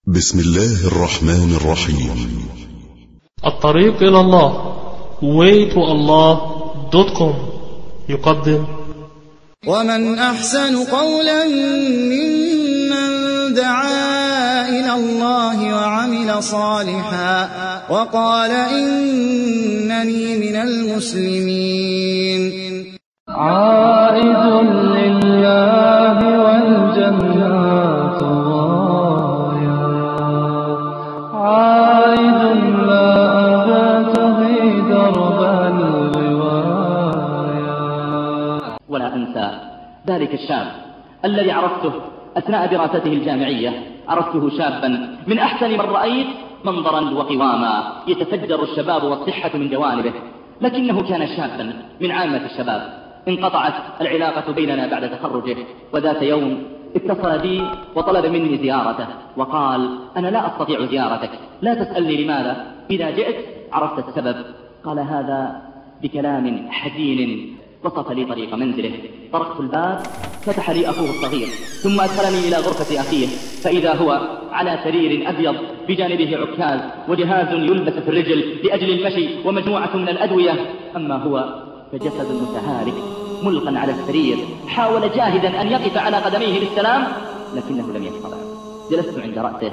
بسم الله الرحمن الرحيم. الطريق إلى الله waytoallah.com يقدم: ومن أحسن قولا ممن دعا إلى الله وعمل صالحا وقال إنني من المسلمين. عائد لله والجنات غاية، عائد لا أبتغي درب الغواية. ولا أنسى ذلك الشاب الذي عرفته أثناء دراسته الجامعية. عرفته شابا من أحسن من رأيت منظرا وقواما، يتفجر الشباب والصحة من جوانبه، لكنه كان شابا من عامة الشباب. انقطعت العلاقة بيننا بعد تخرجه، وذات يوم اتصل بي وطلب مني زيارته، وقال: أنا لا أستطيع زيارتك، لا تسألني لماذا، إذا جئت عرفت السبب. قال هذا بكلام حزين، وصف لي طريق منزله. طرقت الباب، فتح لي أخوه الصغير، ثم أدخلني إلى غرفة أخيه، فإذا هو على سرير أبيض بجانبه عكاز وجهاز يلبس في الرجل لأجل المشي ومجموعة من الأدوية. أما هو فجسد متهالك ملقا على السرير. حاول جاهدا أن يقف على قدميه للسلام، لكنه لم يستطع. جلست عند رأسه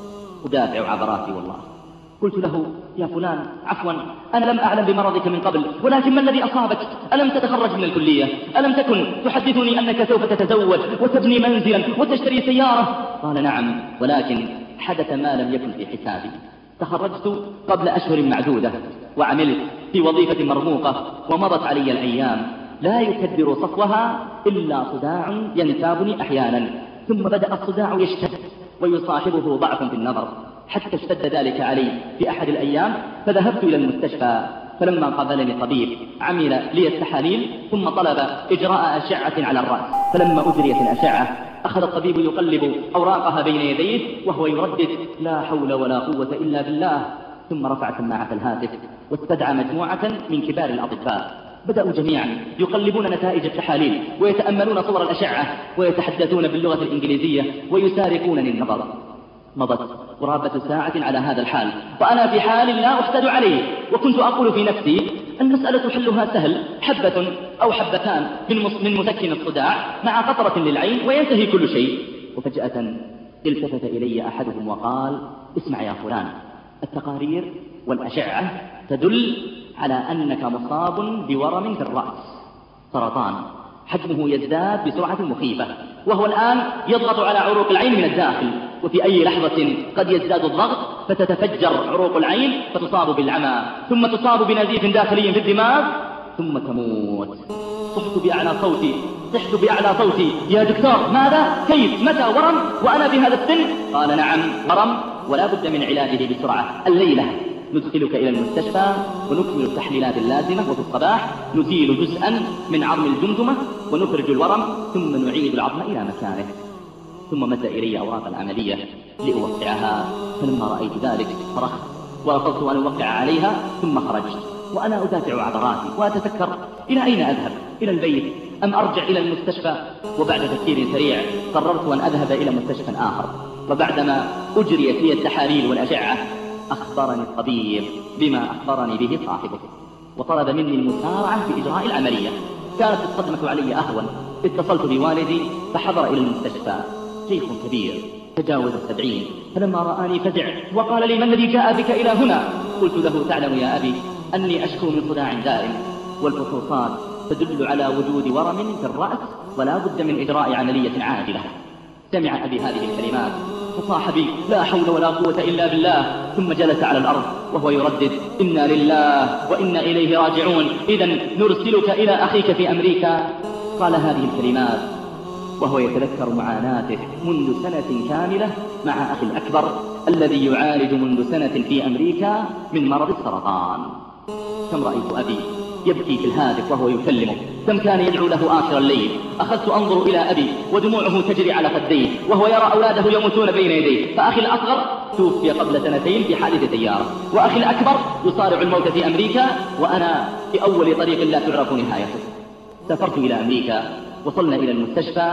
أدافع عبراتي والله. قلت له: يا فلان، عفوا، أنا لم أعلم بمرضك من قبل، ولكن ما الذي أصابك؟ ألم تتخرج من الكلية؟ ألم تكن تحدثني أنك سوف تتزوج وتبني منزلا وتشتري سيارة؟ قال: نعم، ولكن حدث ما لم يكن في حسابي. تخرجت قبل أشهر معدودة، وعملت في وظيفة مرموقة، ومضت علي الأيام لا يكدر صفوها إلا صداع ينتابني أحيانا، ثم بدأ الصداع يشتد ويصاحبه ضعف في النظر، حتى اشتد ذلك علي في أحد الأيام. فذهبت إلى المستشفى، فلما قابلني طبيب عمل لي التحاليل، ثم طلب إجراء أشعة على الرأس. فلما أجريت الأشعة أخذ الطبيب يقلب أوراقها بين يديه وهو يردد: لا حول ولا قوة إلا بالله. ثم رفع سماعة الهاتف واستدعى مجموعة من كبار الأطباء. بدأوا جميعا يقلبون نتائج التحاليل ويتأملون صور الأشعة ويتحدثون باللغة الإنجليزية ويسارقونني النظر. مضت قرابة ساعة على هذا الحال، وأنا في حال لا أحسد عليه، وكنت أقول في نفسي: المسألة حلها سهل، حبة أو حبتان من مسكن الصداع مع قطرة للعين وينتهي كل شيء. وفجأة التفت إلي أحدهم وقال: اسمع يا فلان، التقارير والأشعة تدل على أنك مصاب بورم في الرأس، سرطان، حجمه يزداد بسرعة مخيفة، وهو الآن يضغط على عروق العين من الداخل، وفي أي لحظة قد يزداد الضغط فتتفجر عروق العين فتصاب بالعمى، ثم تصاب بنزيف داخلي في الدماغ، ثم تموت. صحت بأعلى صوتي: يا دكتور، ماذا؟ كيف؟ متى؟ ورم؟ وأنا بهذا السن؟ قال: نعم، ورم، ولا بد من علاجه بسرعة. الليلة ندخلك إلى المستشفى ونكمل التحليلات اللازمة، وفي الصباح نزيل جزءا من عظم الجمجمة ونخرج الورم، ثم نعيد العظم إلى مكانه. ثم مد إلي أوراق العملية لأوقعها، فلما رأيت ذلك صرخت ورفضت أن أوقع عليها، ثم خرجت وأنا أدافع عضلاتي وأتفكر: إلى أين أذهب؟ إلى البيت أم أرجع إلى المستشفى؟ وبعد تفكير سريع قررت أن أذهب إلى مستشفى آخر. وبعدما أجريت لي التحاليل والأشعة أخبرني الطبيب بما أخبرني به صاحبه، وطلب مني المسارعة في إجراء العملية. كانت الصدمة علي أهون. اتصلت بوالدي فحضر إلى المستشفى، شيخ كبير تجاوز 70، فلما رآني فزع وقال لي: ما الذي جاء بك إلى هنا؟ قلت له: تعلم يا أبي أني أشكو من صداع دائم، والفحوصات تدل على وجود ورم في الرأس، ولا بد من إجراء عملية عاجلة. سمع أبي هذه الكلمات فصاح بي: لا حول ولا قوة إلا بالله، ثم جلس على الأرض وهو يردد: إنا لله وإنا إليه راجعون، إذن نرسلك إلى أخيك في أمريكا. قال هذه الكلمات وهو يتذكر معاناته منذ سنة كاملة مع أخي الأكبر الذي يعالج منذ سنة في أمريكا من مرض السرطان. كم رأيت أبي يبكي في الهاتف وهو يكلمه، كم كان يدعو له آخر الليل. أخذت أنظر إلى أبي ودموعه تجري على خديه وهو يرى أولاده يموتون بين يديه. فأخي الأصغر توفي قبل 2 في حادث سيارة، وأخي الأكبر يصارع الموت في أمريكا، وأنا في أول طريق لا تعرف نهايته. سافرت إلى أمريكا، وصلنا إلى المستشفى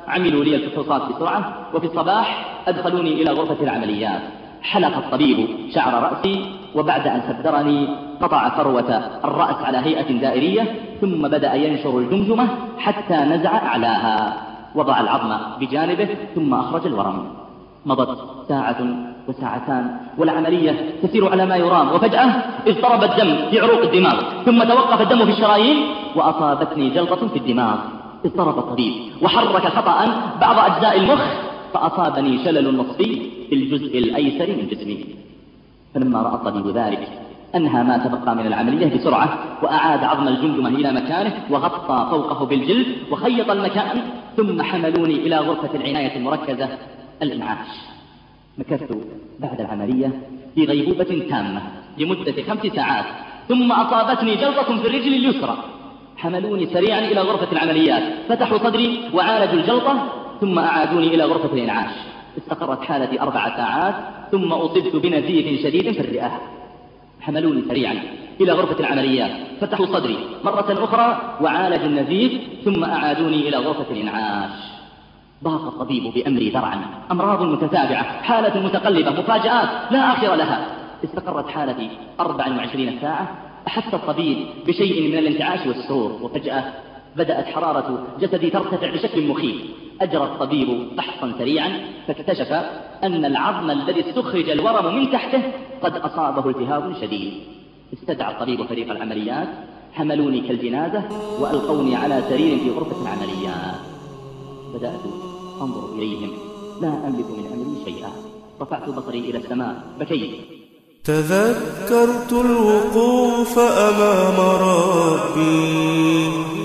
عملوا لي الفحوصات بسرعة، وفي الصباح أدخلوني إلى غرفة العمليات. حلق الطبيب شعر رأسي، وبعد أن سدرني قطع فروة الرأس على هيئة دائرية، ثم بدأ ينشر الجمجمة حتى نزع أعلاها. وضع العظم بجانبه ثم أخرج الورم. مضت ساعة وساعتان والعملية تسير على ما يرام، وفجأة اضطرب الدم في عروق الدماغ، ثم توقف الدم في الشرايين، وأصابتني جلطة في الدماغ. اضطرب الطبيب وحرك خطأ بعض أجزاء المخ، فأصابني شلل نصفي في الجزء الأيسر من جسمي. فلما رأى الطبيب ذلك أنهى ما تبقى من العملية بسرعة، وأعاد عظم الجمجمة إلى مكانه، وغطى فوقه بالجلد، وخيط المكان، ثم حملوني إلى غرفة العناية المركزة الإنعاش. مكثت بعد العملية في غيبوبة تامة لمدة 5 ساعات، ثم أصابتني جلطة في الرجل اليسرى. حملوني سريعا إلى غرفة العمليات، فتحوا صدري وعالجوا الجلطة، ثم أعادوني إلى غرفة الإنعاش. استقرت حالتي 4 ساعات، ثم أصبت بنزيف شديد في الرئة. حملوني سريعا إلى غرفة العمليات، فتحوا صدري مرة أخرى وعالجوا النزيف، ثم أعادوني إلى غرفة الإنعاش. ضاق الطبيب بأمري ذرعا، أمراض متتابعة، حالة متقلبة، مفاجآت لا آخر لها. استقرت حالتي 24 ساعة. أحس الطبيب بشيء من الانتعاش والسرور، وفجأة بدأت حرارة جسدي ترتفع بشكل مخيف. أجرى الطبيب فحصا سريعا، فاكتشف أن العظم الذي استخرج الورم من تحته قد أصابه التهاب شديد. استدعى الطبيب فريق العمليات، حملوني كالجنازة وألقوني على سرير في غرفة العمليات. بدأت أنظر إليهم، لا أملك من أمري شيئا. رفعت بصري إلى السماء، بكيت. تذكرت الوقوف أمام ربي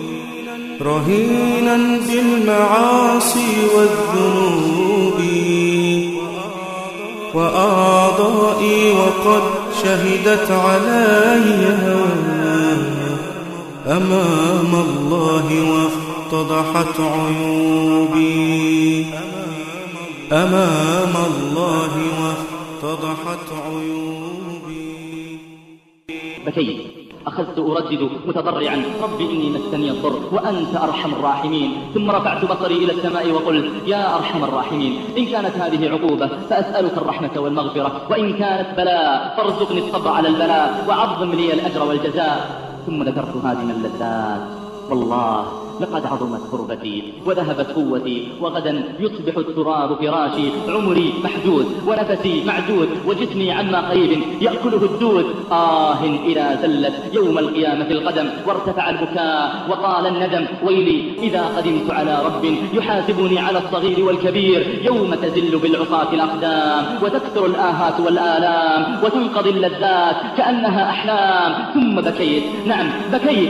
رهينا بالمعاصي والذنوب، وأعضائي وقد شهدت علي أمام الله وافتضحت عيوبي، أمام الله وافتضحت عيوبي. بكيت، أخذت أردد متضرعا: رب إني مسني الضر وأنت أرحم الراحمين. ثم رفعت بصري إلى السماء وقلت: يا أرحم الراحمين، إن كانت هذه عقوبة فأسألك الرحمة والمغفرة، وإن كانت بلاء فارزقني الصبر على البلاء وعظم لي الأجر والجزاء. ثم ذكرت هذه اللذات، والله لقد عظمت كربتي وذهبت قوتي، وغدا يصبح التراب فراشي، عمري محدود ونفسي معدود، وجسمي عما قريب يأكله الدود. إذا زلت يوم القيامة القدم، وارتفع البكاء وطال الندم. ويلي إذا قدمت على رب يحاسبني على الصغير والكبير، يوم تزل بالعصاة الأقدام، وتكثر الآهات والآلام، وتنقضي اللذات كأنها أحلام. ثم بكيت، نعم بكيت،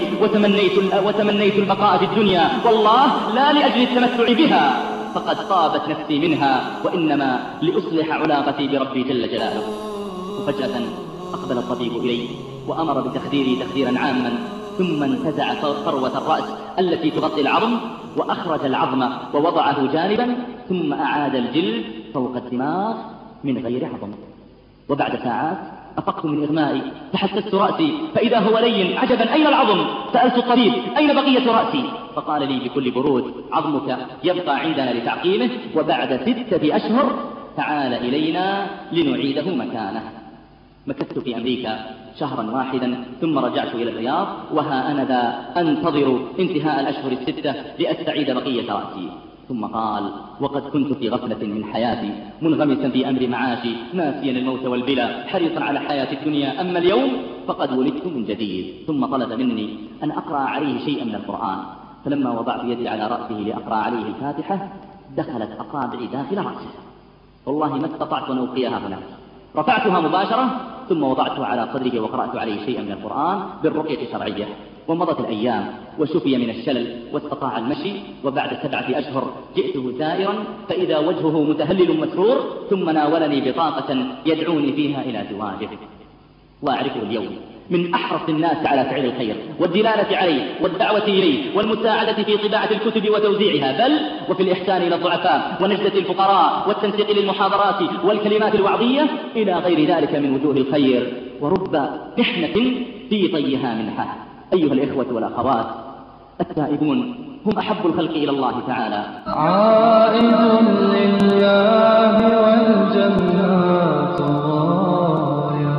وتمنيت البقاء في الدنيا، والله لا لأجل التمتع بها، فقد طابت نفسي منها، وإنما لأصلح علاقتي بربي جل جلاله. وفجأة أقبل الطبيب إلي وأمر بتخديري تخديرا عاما، ثم انتزع فروة الرأس التي تغطي العظم، وأخرج العظم ووضعه جانبا، ثم أعاد الجلد فوق الدماغ من غير عظم. وبعد ساعات أفقت من إغمائي، تحسست رأسي فإذا هو لين. عجبا، أين العظم؟ سألت الطبيب: أين بقية رأسي؟ فقال لي بكل برود: عظمك يبقى عندنا لتعقيمه، وبعد 6 أشهر تعال إلينا لنعيده مكانه. مكثت في أمريكا شهرا واحدا، ثم رجعت إلى الرياض، وها أنا ذا أنتظر انتهاء الأشهر 6 لأستعيد بقية رأسي. ثم قال: وقد كنت في غفلة من حياتي، منغمسا في أمر معاشي، ناسيا الموت والبلا، حريصا على حياة الدنيا. أما اليوم فقد ولدت من جديد. ثم طلب مني أن أقرأ عليه شيئا من القرآن، فلما وضعت يدي على رأسه لأقرأ عليه الفاتحة، دخلت أصابعي داخل رأسه، والله ما استطعت أن أوقيها هناك. رفعتها مباشرة، ثم وضعتها على صدره وقرأت عليه شيئا من القرآن بالرقية الشرعية. ومضت الأيام وشفي من الشلل واستطاع المشي. وبعد 7 أشهر جئته زائرا، فإذا وجهه متهلل مسرور، ثم ناولني بطاقة يدعوني فيها إلى زواجه. وأعرفه اليوم من أحرص الناس على فعل الخير والدلالة عليه والدعوة إليه والمساعدة في طباعة الكتب وتوزيعها، بل وفي الإحسان إلى الضعفاء ونجدة الفقراء والتنسيق للمحاضرات والكلمات الوعظية إلى غير ذلك من وجوه الخير. ورب محنة في طيها منحة. أيها الإخوة والأخوات، التائبون هم أحب الخلق إلى الله تعالى. عائد لله والجنات غاية،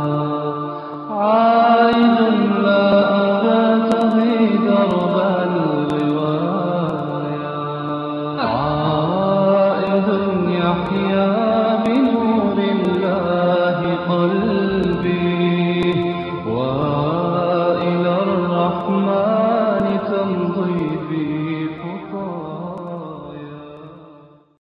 عائد لا أبتغي درب الغواية، عائد يحيا